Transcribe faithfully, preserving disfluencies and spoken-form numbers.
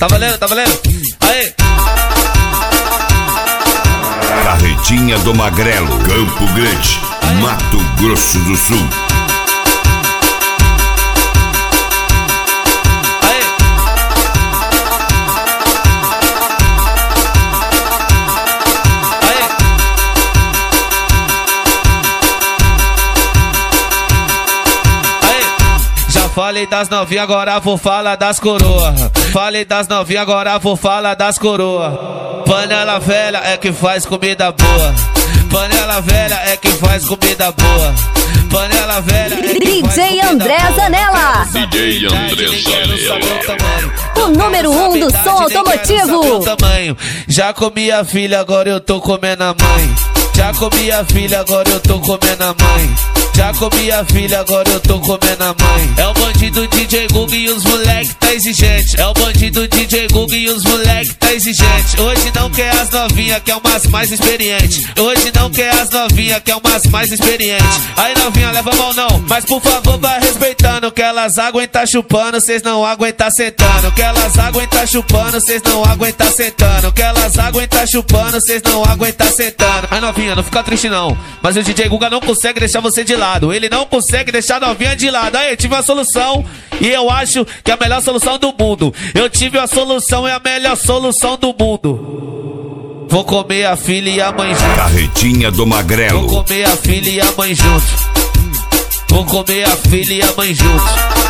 Tá valendo, tá valendo? Aê! Carretinha do Magrelo, Campo Grande, Mato Grosso do Sul. Falei das novinhas, agora vou falar das coroa. Falei das novinhas, agora vou falar das coroa. Panela velha é que faz comida boa. Panela velha é que faz comida boa. Panela velha é que D J André Zanella. D J André Zanella. O número um do som automotivo. Já comi a filha, agora eu tô comendo a mãe. Já comi a filha, agora eu tô comendo a mãe. Já comi a filha, agora eu tô comendo a mãe. É o bandido D J Google e os moleque tá exigente. É o bandido D J Google e os moleque tá exigente. Hoje não quer as novinha, quer umas mais experiente. Hoje não quer as novinha, quer umas mais experiente. Aí novinha, leva a mão não, mas por favor vai respeitando. Que elas aguentam chupando, cês não aguentam sentando. Que elas aguentam chupando, cês não aguentam sentando. Que elas aguentam chupando, cês não aguentam sentando. Aí novinha, não fica triste não, mas o D J Guga não consegue deixar você de lado. Ele não consegue deixar a novinha de lado. Aí eu tive uma solução e eu acho que é a melhor solução do mundo. Eu tive a solução, é a melhor solução do mundo. Vou comer a filha e a mãe junto. Carretinha do Magrelo. Vou comer a filha e a mãe junto. Vou comer a filha e a mãe junto.